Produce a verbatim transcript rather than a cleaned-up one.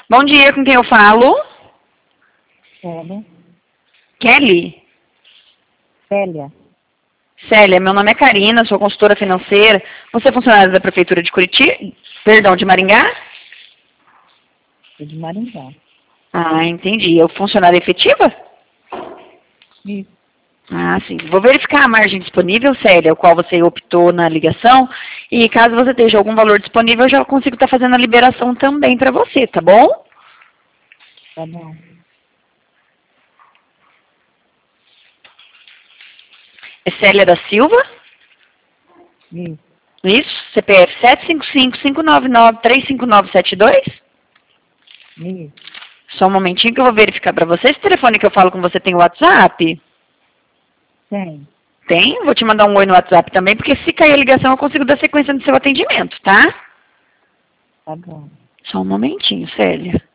Bom dia, com quem eu falo? Célia. Kelly? Célia. Célia, meu nome é Karina, sou consultora financeira. Você é funcionária da Prefeitura de Curitiba? Perdão, de Maringá? Sou de Maringá. Ah, entendi. É funcionária efetiva? Isso. Ah, sim. Vou verificar a margem disponível, Célia, o qual você optou na ligação. E caso você esteja algum valor disponível, eu já consigo estar fazendo a liberação também para você, tá bom? Tá bom. É Célia da Silva? Isso. Isso? C P F sete cinco cinco, cinco nove nove, três cinco nove sete dois? Isso. Só um momentinho que eu vou verificar para você. Esse telefone que eu falo com você tem WhatsApp? Tem. Tem? Vou te mandar um oi no WhatsApp também, porque se cair a ligação eu consigo dar sequência no seu atendimento, tá? Tá bom. Só um momentinho, Célia.